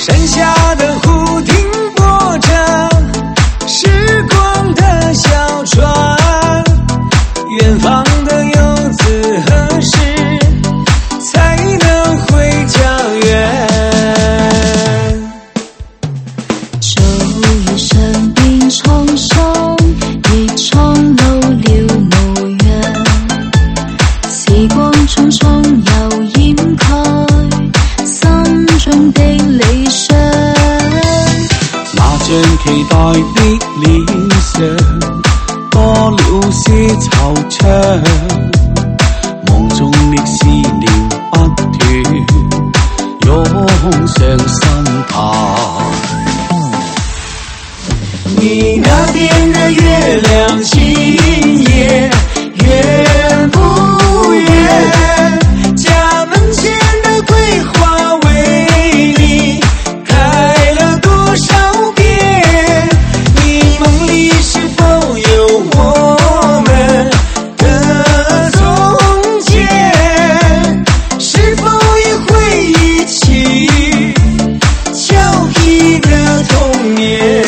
山下的湖停泊着时光的小船，远方的游子何时才能回家园？ 早已身邊滄桑，亦蒼老了模樣。時光匆匆又掩蓋心中的理想。 那像期待的理想，多了些惆悵。夢中的思念不斷湧上心頭。你那邊的月亮今夜圓不圓？家門前的桂花為你開了多少遍？你夢裡是否有我們的從前？是否也會憶起俏皮的童年？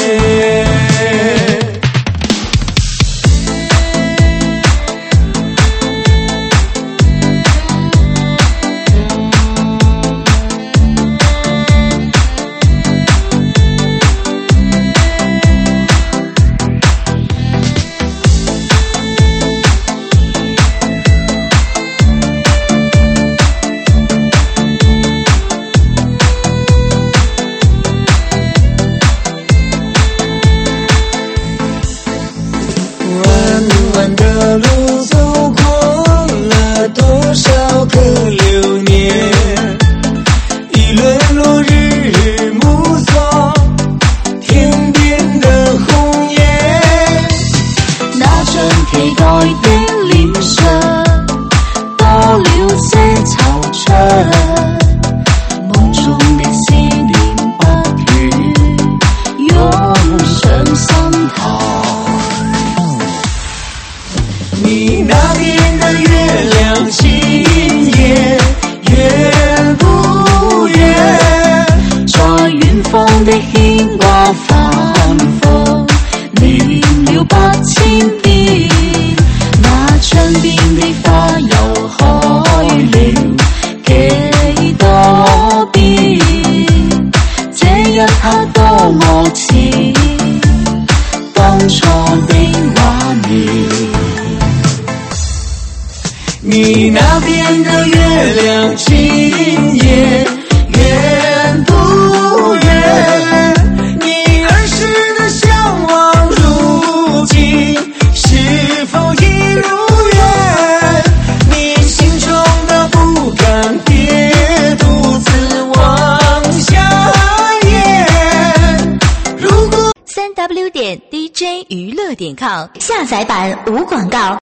弯的路走過了多少個流年，一輪落日目送天邊的紅葉。 那像期待的臉上多了些惆悵，夢中的思念不斷湧上心頭。 你那邊的月亮今夜圓不圓？ 在遠方的牽掛反覆念了8000遍，那窗邊的花又開了幾多遍？這一刻多麼似當初的畫面。 你那邊的月亮今夜圓不圓？你兒時的向往如今是否已如願？你心中的不甘別獨自往下咽。如果 3w.dj娛樂.com下載版無廣告。